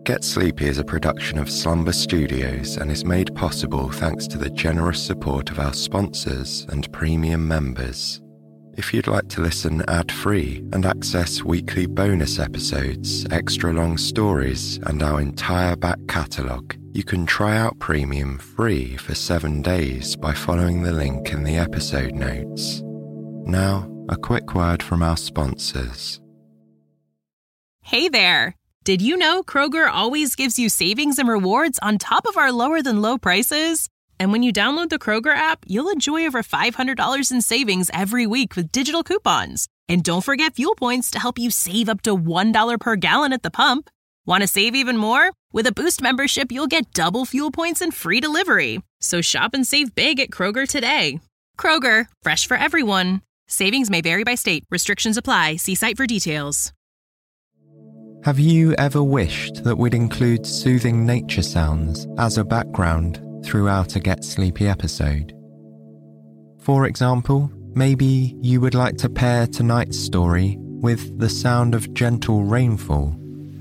Get Sleepy is a production of Slumber Studios and is made possible thanks to the generous support of our sponsors and premium members. If you'd like to listen ad-free and access weekly bonus episodes, extra long stories, and our entire back catalogue, you can try out Premium free for 7 days by following the link in the episode notes. Now, a quick word from our sponsors. Hey there! Did you know Kroger always gives you savings and rewards on top of our lower-than-low prices? And when you download the Kroger app, you'll enjoy over $500 in savings every week with digital coupons. And don't forget fuel points to help you save up to $1 per gallon at the pump. Want to save even more? With a Boost membership, you'll get double fuel points and free delivery. So shop and save big at Kroger today. Kroger, fresh for everyone. Savings may vary by state. Restrictions apply. See site for details. Have you ever wished that we'd include soothing nature sounds as a background throughout a Get Sleepy episode? For example, maybe you would like to pair tonight's story with the sound of gentle rainfall.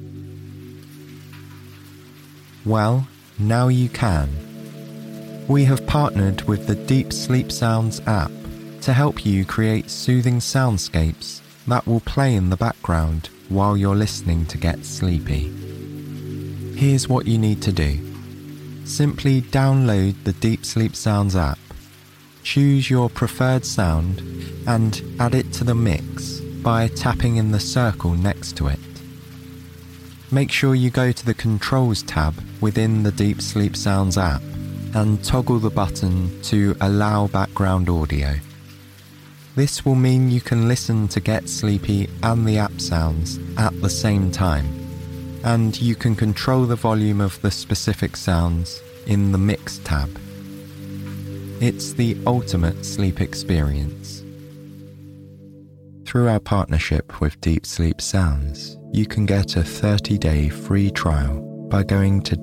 Well, now you can. We have partnered with the Deep Sleep Sounds app to help you create soothing soundscapes that will play in the background while you're listening to Get Sleepy. Here's what you need to do. Simply download the Deep Sleep Sounds app, choose your preferred sound, and add it to the mix by tapping in the circle next to it. Make sure you go to the Controls tab within the Deep Sleep Sounds app and toggle the button to Allow Background Audio. This will mean you can listen to Get Sleepy and the app sounds at the same time, and you can control the volume of the specific sounds in the Mix tab. It's the ultimate sleep experience. Through our partnership with Deep Sleep Sounds, you can get a 30-day free trial by going to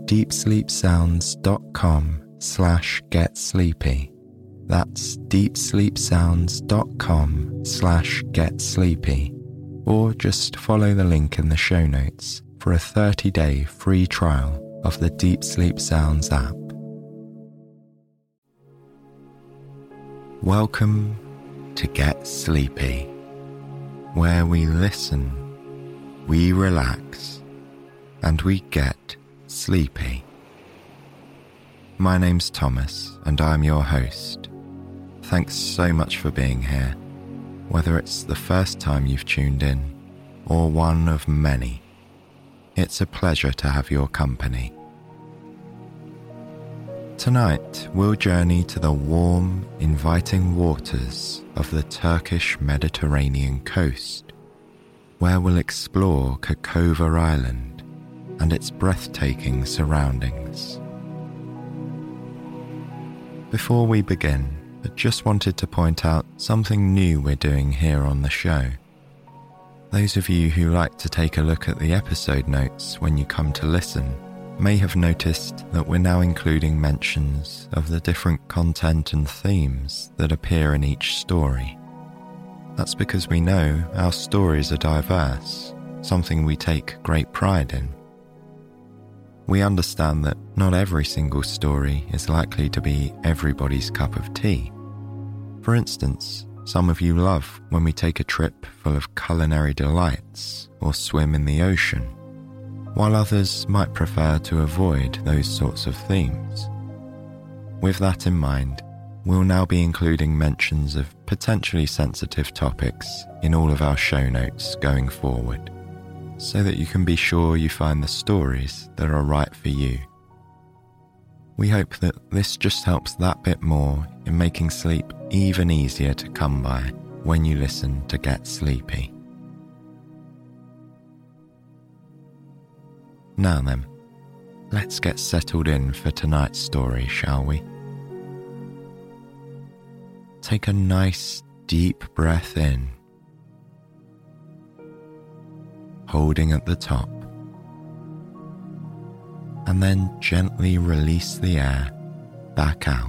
deepsleepsounds.com/getsleepy. That's deepsleepsounds.com/getsleepy, or just follow the link in the show notes for a 30-day free trial of the Deep Sleep Sounds app. Welcome to Get Sleepy, where we listen, we relax, and we get sleepy. My name's Thomas, and I'm your host. Thanks so much for being here, whether it's the first time you've tuned in or one of many. It's a pleasure to have your company. Tonight, we'll journey to the warm, inviting waters of the Turkish Mediterranean coast, where we'll explore Kokova Island and its breathtaking surroundings. Before we begin, I just wanted to point out something new we're doing here on the show. Those of you who like to take a look at the episode notes when you come to listen may have noticed that we're now including mentions of the different content and themes that appear in each story. That's because we know our stories are diverse, something we take great pride in. We understand that not every single story is likely to be everybody's cup of tea. For instance, some of you love when we take a trip full of culinary delights or swim in the ocean, while others might prefer to avoid those sorts of themes. With that in mind, we'll now be including mentions of potentially sensitive topics in all of our show notes going forward, so that you can be sure you find the stories that are right for you. We hope that this just helps that bit more in making sleep even easier to come by when you listen to Get Sleepy. Now then, let's get settled in for tonight's story, shall we? Take a nice deep breath in, holding at the top, and then gently release the air back out.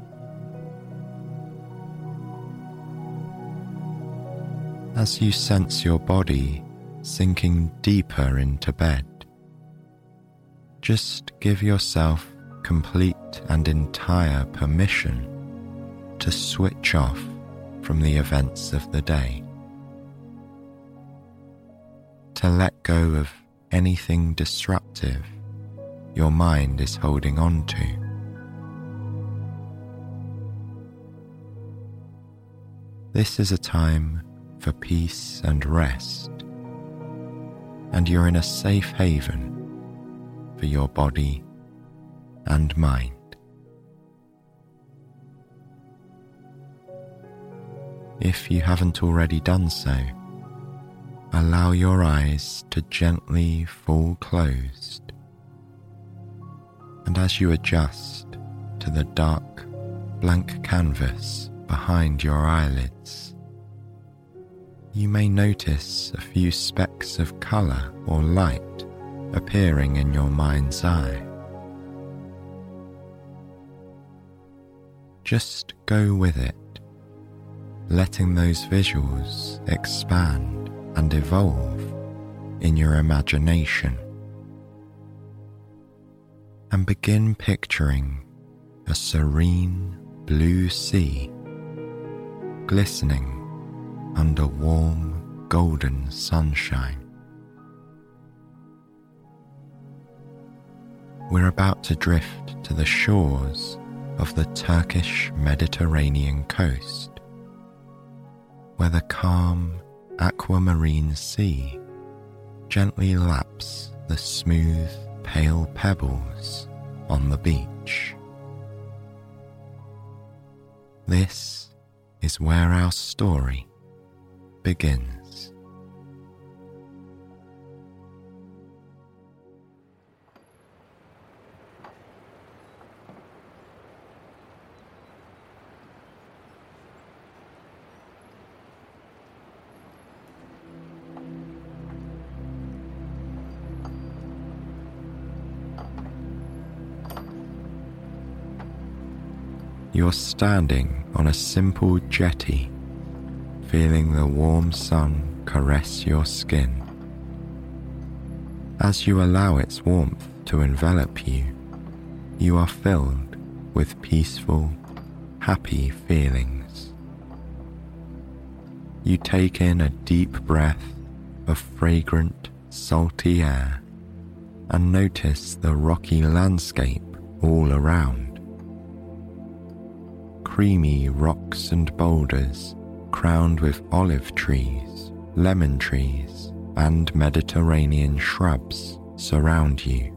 As you sense your body sinking deeper into bed, Just give yourself complete and entire permission to switch off from the events of the day, to let go of anything disruptive your mind is holding on to. This is a time for peace and rest, and you're in a safe haven for your body and mind. If you haven't already done so, allow your eyes to gently fall closed, and as you adjust to the dark, blank canvas behind your eyelids, you may notice a few specks of colour or light appearing in your mind's eye. Just go with it, letting those visuals expand and evolve in your imagination, and begin picturing a serene blue sea glistening under warm golden sunshine. We're about to drift to the shores of the Turkish Mediterranean coast, where the calm aquamarine sea gently laps the smooth, pale pebbles on the beach. This is where our story begins. You're standing on a simple jetty, feeling the warm sun caress your skin. As you allow its warmth to envelop you, you are filled with peaceful, happy feelings. You take in a deep breath of fragrant, salty air and notice the rocky landscape all around. Creamy rocks and boulders crowned with olive trees, lemon trees, and Mediterranean shrubs surround you.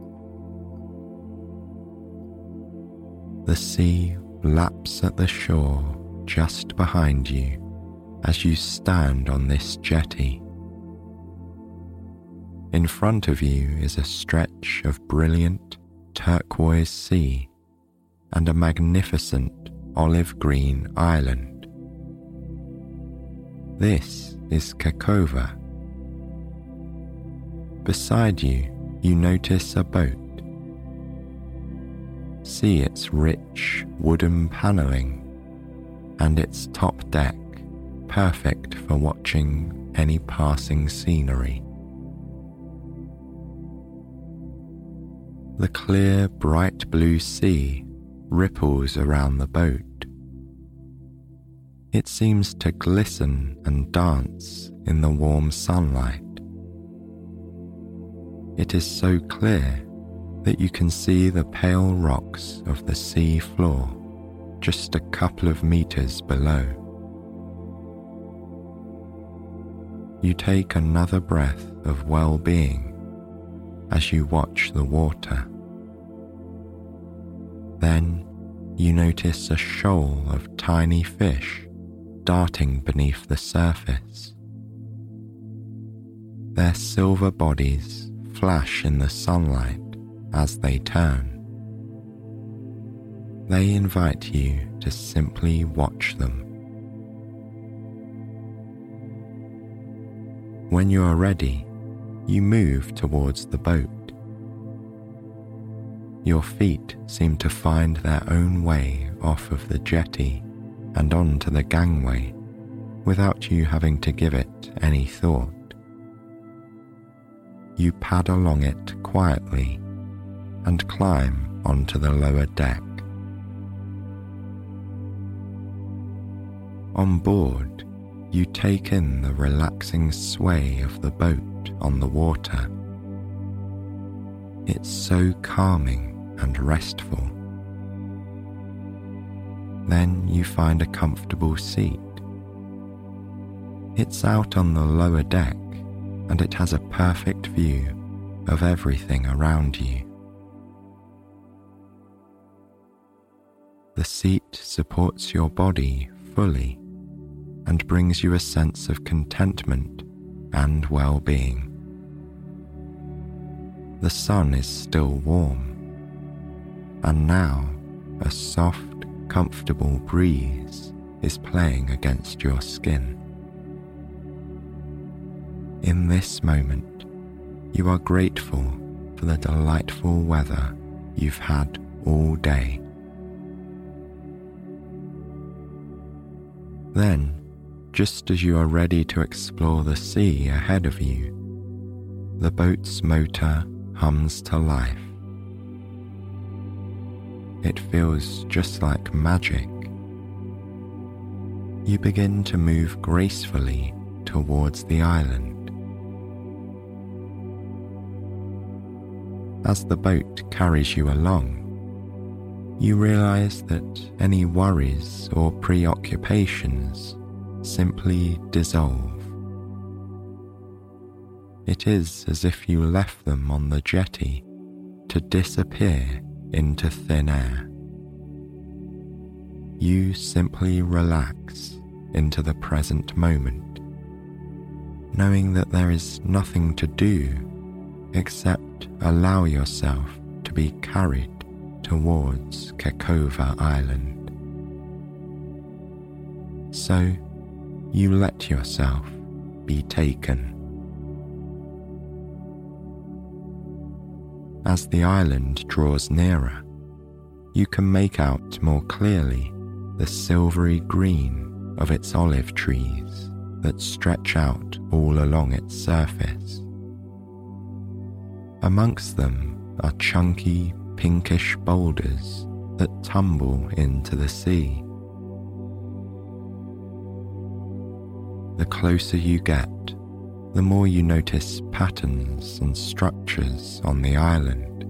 The sea laps at the shore just behind you as you stand on this jetty. In front of you is a stretch of brilliant turquoise sea and a magnificent olive green island. This is Kakova. Beside you, you notice a boat. See its rich wooden panelling and its top deck, perfect for watching any passing scenery. The clear, bright blue sea ripples around the boat. It seems to glisten and dance in the warm sunlight. It is so clear that you can see the pale rocks of the sea floor just a couple of meters below. You take another breath of well-being as you watch the water. Then you notice a shoal of tiny fish darting beneath the surface. Their silver bodies flash in the sunlight as they turn. They invite you to simply watch them. When you are ready, you move towards the boat. Your feet seem to find their own way off of the jetty and onto the gangway without you having to give it any thought. You pad along it quietly, and climb onto the lower deck. On board, you take in the relaxing sway of the boat on the water. It's so calming and restful. Then you find a comfortable seat. It's out on the lower deck, and it has a perfect view of everything around you. The seat supports your body fully and brings you a sense of contentment and well-being. The sun is still warm, and now a soft, comfortable breeze is playing against your skin. In this moment, you are grateful for the delightful weather you've had all day. Then, just as you are ready to explore the sea ahead of you, the boat's motor hums to life. It feels just like magic. You begin to move gracefully towards the island. As the boat carries you along, you realize that any worries or preoccupations simply dissolve. It is as if you left them on the jetty to disappear into thin air. You simply relax into the present moment, knowing that there is nothing to do except allow yourself to be carried towards Kekova Island. So you let yourself be taken. As the island draws nearer, you can make out more clearly the silvery green of its olive trees that stretch out all along its surface. Amongst them are chunky, pinkish boulders that tumble into the sea. The closer you get, the more you notice patterns and structures on the island.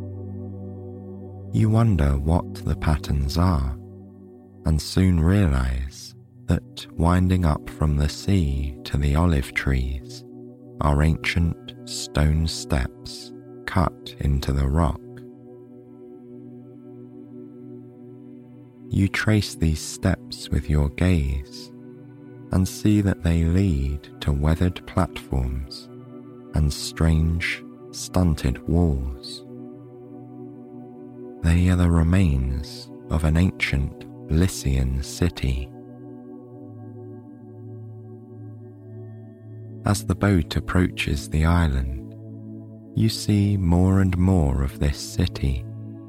You wonder what the patterns are, and soon realize that winding up from the sea to the olive trees are ancient stone steps cut into the rock. You trace these steps with your gaze and see that they lead to weathered platforms and strange, stunted walls. They are the remains of an ancient Lycian city. As the boat approaches the island, you see more and more of this city.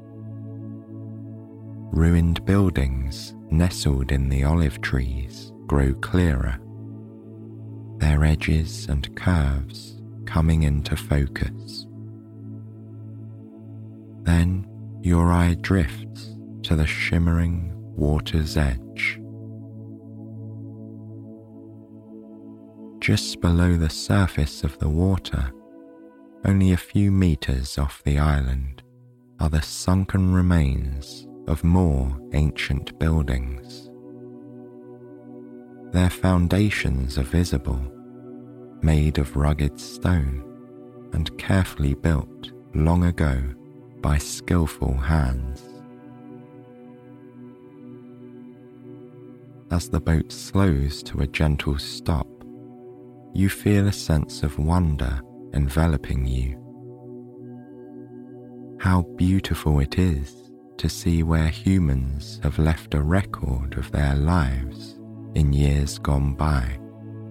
Ruined buildings nestled in the olive trees grow clearer, their edges and curves coming into focus. Then your eye drifts to the shimmering water's edge. Just below the surface of the water, only a few meters off the island, are the sunken remains of more ancient buildings. Their foundations are visible, made of rugged stone and carefully built long ago by skillful hands. As the boat slows to a gentle stop, you feel a sense of wonder enveloping you. How beautiful it is to see where humans have left a record of their lives in years gone by.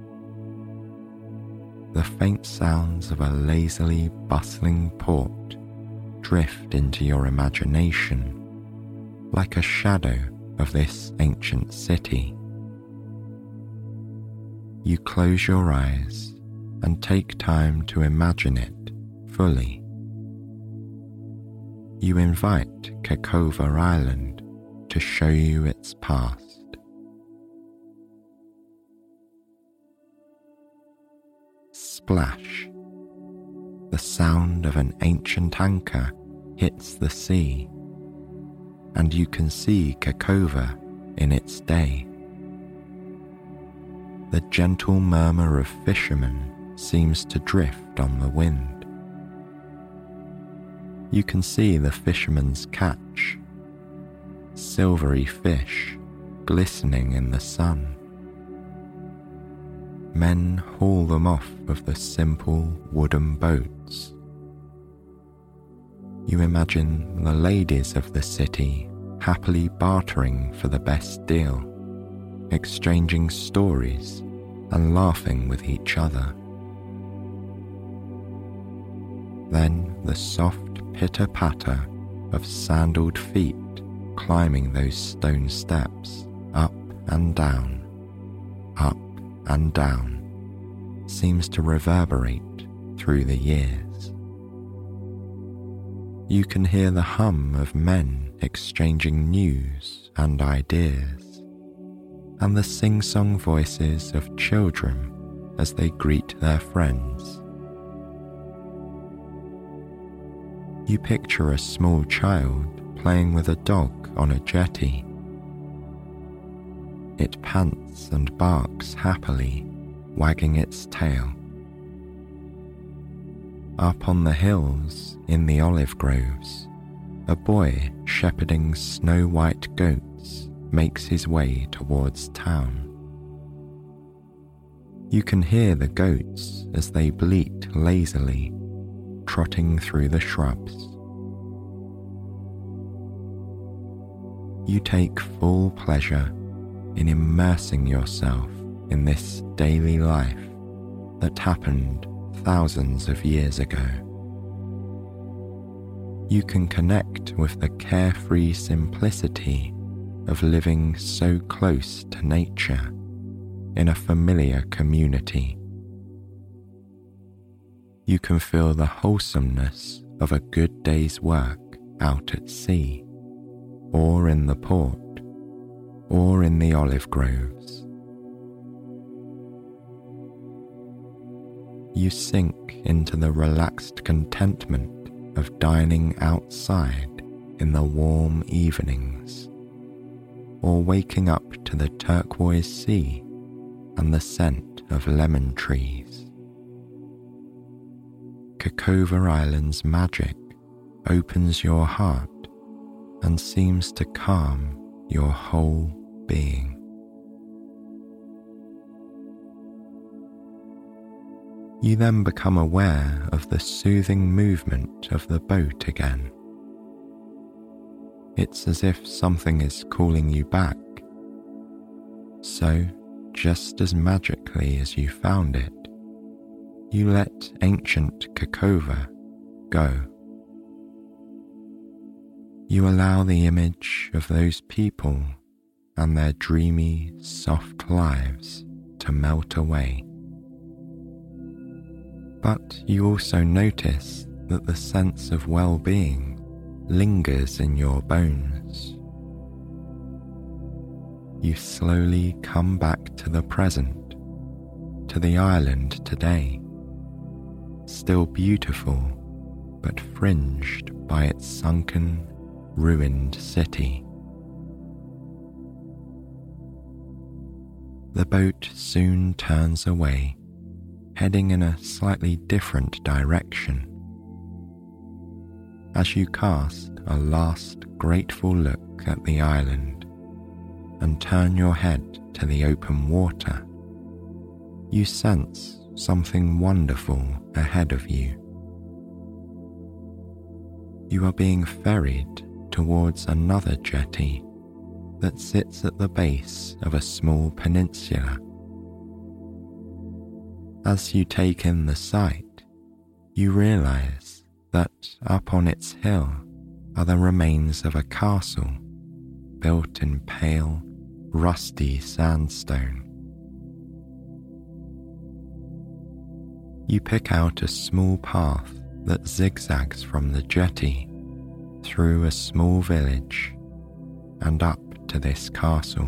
The faint sounds of a lazily bustling port drift into your imagination like a shadow of this ancient city. You close your eyes and take time to imagine it fully. you invite Kakova Island to show you its past. Splash. The sound of an ancient anchor hits the sea, and you can see Kakova in its day. The gentle murmur of fishermen seems to drift on the wind. You can see the fisherman's catch, silvery fish glistening in the sun. Men haul them off of the simple wooden boats. You imagine the ladies of the city happily bartering for the best deal, exchanging stories and laughing with each other. Then the soft pitter-patter of sandaled feet climbing those stone steps, up and down, seems to reverberate through the years. You can hear the hum of men exchanging news and ideas, and the sing-song voices of children as they greet their friends. You picture a small child playing with a dog on a jetty. It pants and barks happily, wagging its tail. Up on the hills, in the olive groves, a boy shepherding snow-white goats makes his way towards town. You can hear the goats as they bleat lazily, trotting through the shrubs. You take full pleasure in immersing yourself in this daily life that happened thousands of years ago. You can connect with the carefree simplicity of living so close to nature in a familiar community. You can feel the wholesomeness of a good day's work out at sea, or in the port, or in the olive groves. You sink into the relaxed contentment of dining outside in the warm evenings, or waking up to the turquoise sea and the scent of lemon trees. Kakova Island's magic opens your heart and seems to calm your whole being. You then become aware of the soothing movement of the boat again. It's as if something is calling you back. So, just as magically as you found it, you let ancient Kakova go. You allow the image of those people and their dreamy, soft lives to melt away. But you also notice that the sense of well-being lingers in your bones. You slowly come back to the present, to the island today, still beautiful but fringed by its sunken, ruined city. The boat soon turns away, heading in a slightly different direction. As you cast a last grateful look at the island and turn your head to the open water, you sense something wonderful ahead of you. You are being ferried towards another jetty that sits at the base of a small peninsula. As you take in the sight, you realize that up on its hill are the remains of a castle built in pale, rusty sandstone. You pick out a small path that zigzags from the jetty through a small village and up to this castle.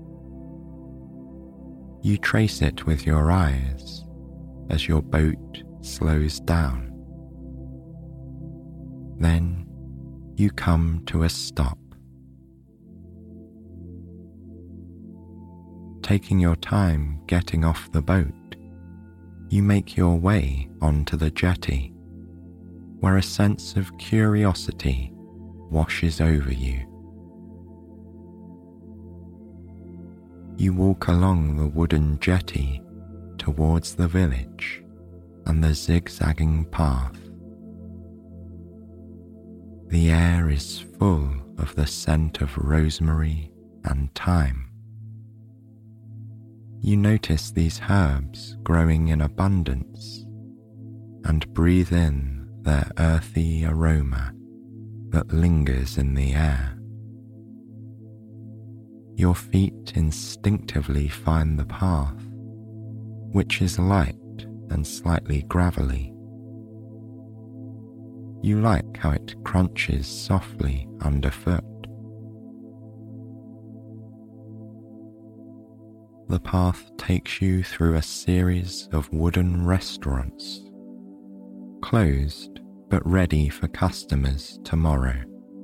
You trace it with your eyes as your boat slows down. Then you come to a stop. Taking your time getting off the boat, you make your way onto the jetty, where a sense of curiosity washes over you. You walk along the wooden jetty towards the village and the zigzagging path. The air is full of the scent of rosemary and thyme. You notice these herbs growing in abundance and breathe in their earthy aroma that lingers in the air. Your feet instinctively find the path, which is light and slightly gravelly. You like how it crunches softly underfoot. The path takes you through a series of wooden restaurants, closed but ready for customers tomorrow.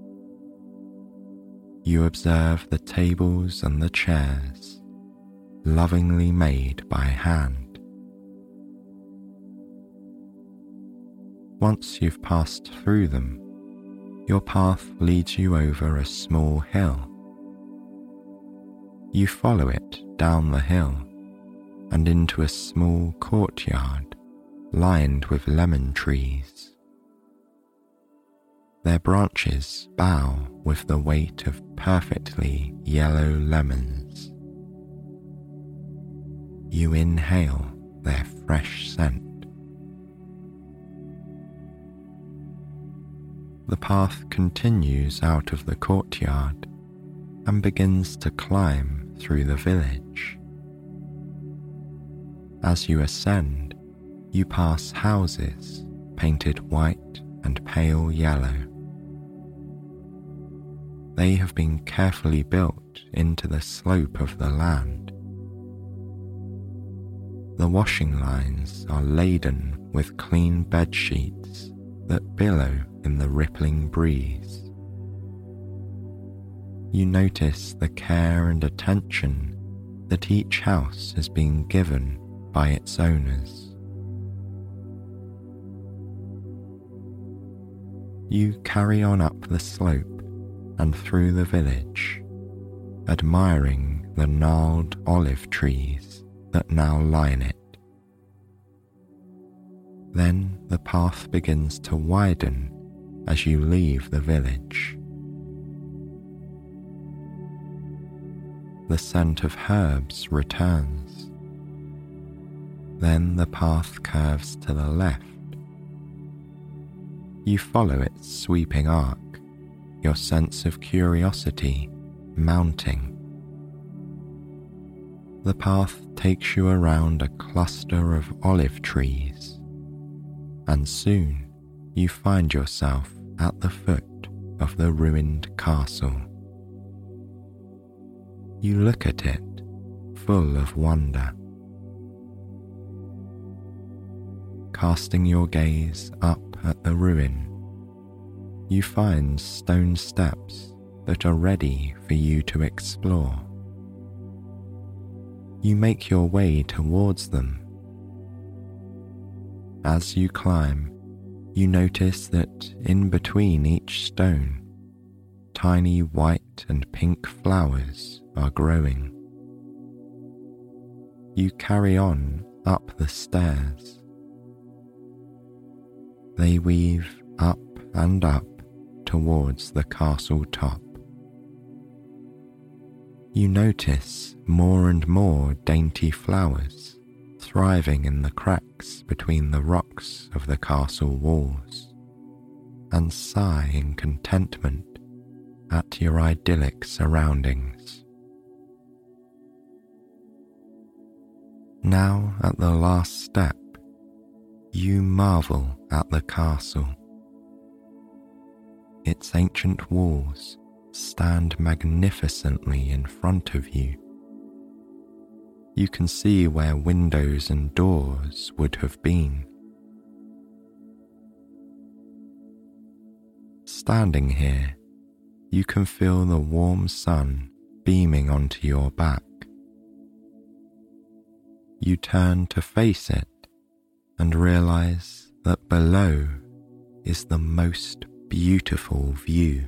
You observe the tables and the chairs, lovingly made by hand. Once you've passed through them, your path leads you over a small hill. You follow it down the hill and into a small courtyard lined with lemon trees. Their branches bow with the weight of perfectly yellow lemons. You inhale their fresh scent. The path continues out of the courtyard and begins to climb through the village. As you ascend, you pass houses painted white and pale yellow. They have been carefully built into the slope of the land. The washing lines are laden with clean bed sheets that billow in the rippling breeze. You notice the care and attention that each house has been given by its owners. You carry on up the slope and through the village, admiring the gnarled olive trees that now line it. Then the path begins to widen as you leave the village. The scent of herbs returns. Then the path curves to the left. You follow its sweeping arc, your sense of curiosity mounting. The path takes you around a cluster of olive trees, and soon you find yourself at the foot of the ruined castle. You look at it, full of wonder. Casting your gaze up at the ruin, you find stone steps that are ready for you to explore. You make your way towards them. As you climb, you notice that in between each stone, tiny white and pink flowers are growing. You carry on up the stairs. They weave up and up towards the castle top. You notice more and more dainty flowers thriving in the cracks between the rocks of the castle walls, and sigh in contentment at your idyllic surroundings. Now at the last step, you marvel at the castle. Its ancient walls stand magnificently in front of you. You can see where windows and doors would have been. Standing here, you can feel the warm sun beaming onto your back. You turn to face it and realize that below is the most beautiful view.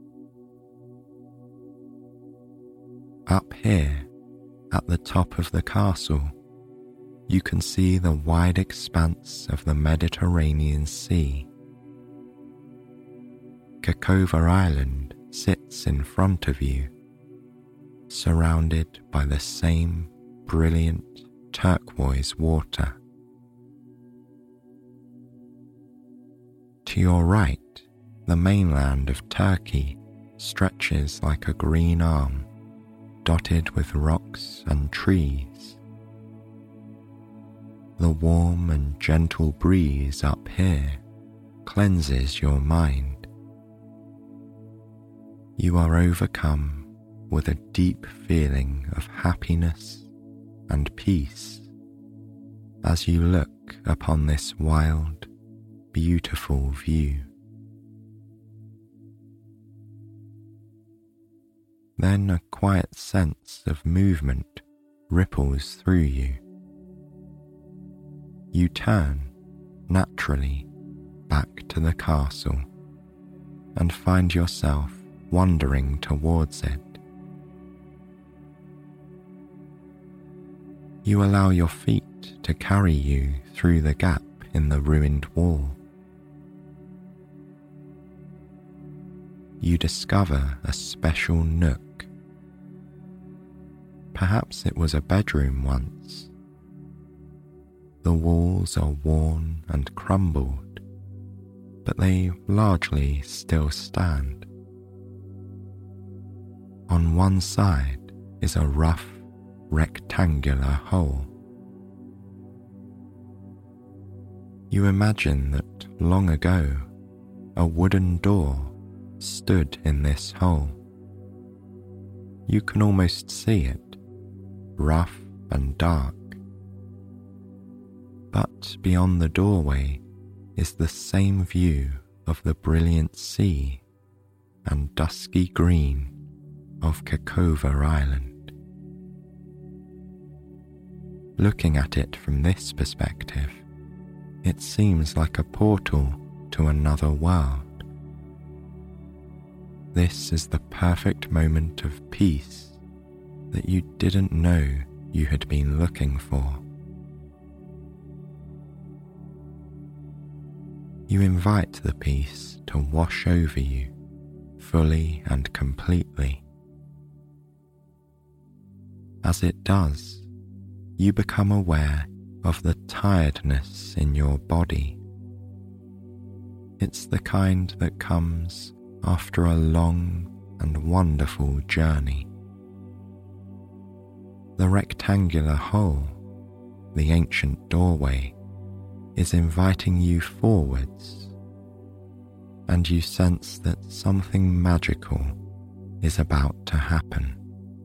Up here, at the top of the castle, you can see the wide expanse of the Mediterranean Sea. Kakova Island sits in front of you, surrounded by the same brilliant turquoise water. To your right, the mainland of Turkey stretches like a green arm, dotted with rocks and trees. The warm and gentle breeze up here cleanses your mind. You are overcome with a deep feeling of happiness and peace as you look upon this wild, beautiful view. Then a quiet sense of movement ripples through you. You turn, naturally, back to the castle and find yourself wandering towards it. You allow your feet to carry you through the gap in the ruined wall. You discover a special nook. Perhaps it was a bedroom once. The walls are worn and crumbled, but they largely still stand. On one side is a rough, rectangular hole. You imagine that long ago, a wooden door stood in this hole. You can almost see it, rough and dark. But beyond the doorway is the same view of the brilliant sea and dusky green of Kakova Island. Looking at it from this perspective, it seems like a portal to another world. This is the perfect moment of peace that you didn't know you had been looking for. You invite the peace to wash over you fully and completely. As it does, you become aware of the tiredness in your body. It's the kind that comes after a long and wonderful journey. The rectangular hole, the ancient doorway, is inviting you forwards, and you sense that something magical is about to happen.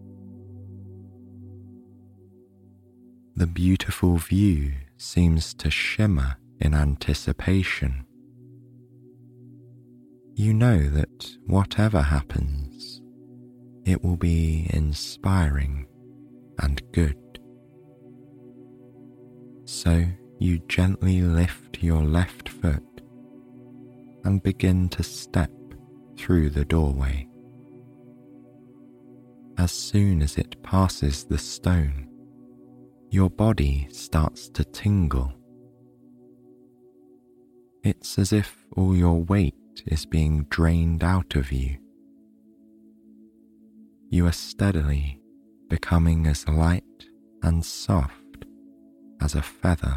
The beautiful view seems to shimmer in anticipation. You know that whatever happens, it will be inspiring and good. So you gently lift your left foot and begin to step through the doorway. As soon as it passes the stone, your body starts to tingle. It's as if all your weight is being drained out of you. You are steadily becoming as light and soft as a feather.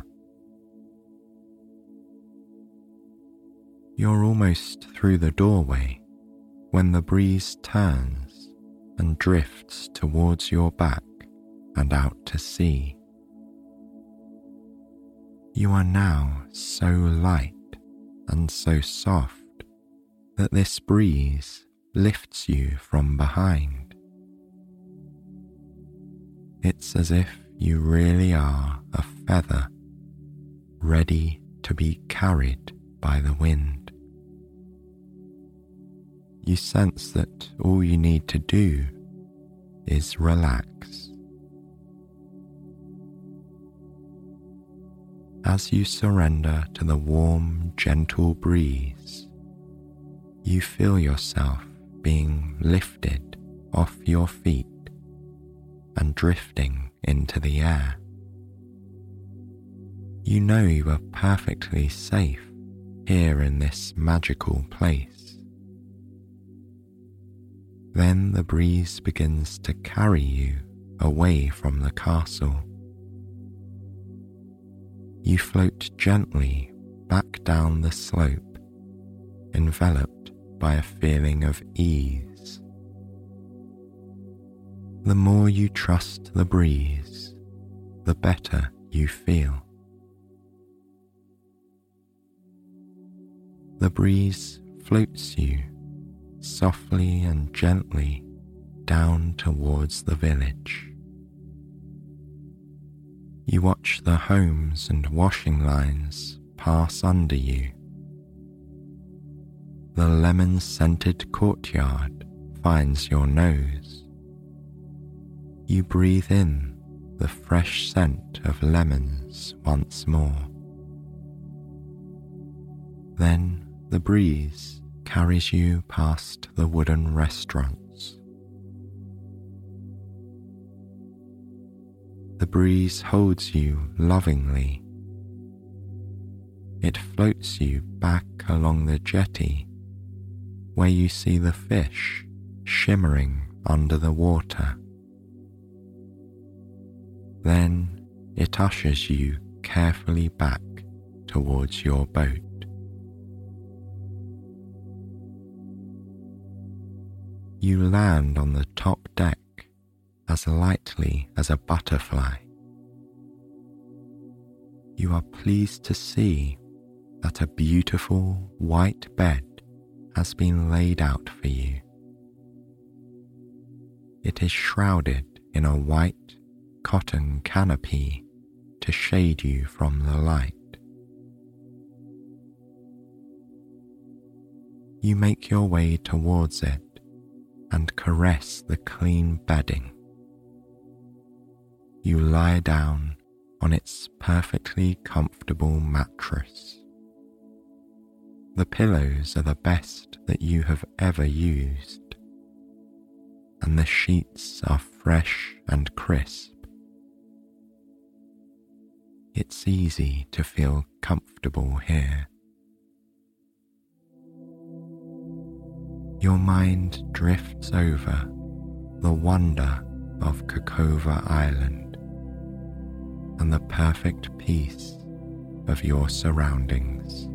You're almost through the doorway when the breeze turns and drifts towards your back and out to sea. You are now so light and so soft that this breeze lifts you from behind. It's as if you really are a feather, ready to be carried by the wind. You sense that all you need to do is relax. As you surrender to the warm, gentle breeze, you feel yourself being lifted off your feet and drifting into the air. You know you are perfectly safe here in this magical place. Then the breeze begins to carry you away from the castle. You float gently back down the slope, enveloped by a feeling of ease. The more you trust the breeze, the better you feel. The breeze floats you softly and gently down towards the village. You watch the homes and washing lines pass under you. The lemon-scented courtyard finds your nose. You breathe in the fresh scent of lemons once more. Then the breeze carries you past the wooden restaurants. The breeze holds you lovingly. It floats you back along the jetty where you see the fish shimmering under the water. Then it ushers you carefully back towards your boat. You land on the top deck as lightly as a butterfly. You are pleased to see that a beautiful white bed has been laid out for you. It is shrouded in a white cotton canopy to shade you from the light. You make your way towards it and caress the clean bedding. You lie down on its perfectly comfortable mattress. The pillows are the best that you have ever used, and the sheets are fresh and crisp. It's easy to feel comfortable here. Your mind drifts over the wonder of Kokova Island and the perfect peace of your surroundings.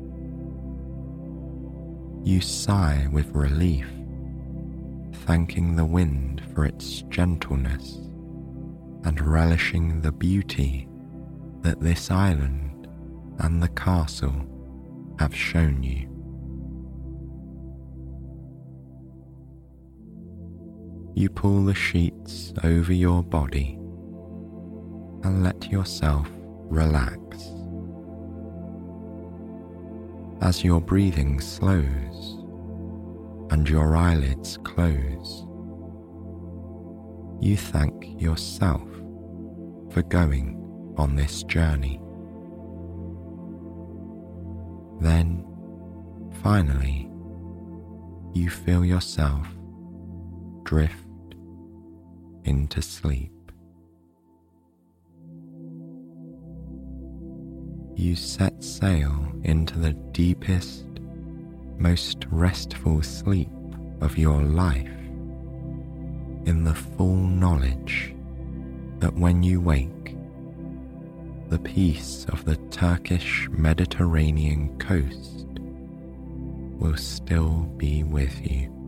You sigh with relief, thanking the wind for its gentleness and relishing the beauty that this island and the castle have shown you. You pull the sheets over your body and let yourself relax. As your breathing slows and your eyelids close, you thank yourself for going on this journey. Then, finally, you feel yourself drift into sleep. You set sail into the deepest, most restful sleep of your life, in the full knowledge that when you wake, the peace of the Turkish Mediterranean coast will still be with you.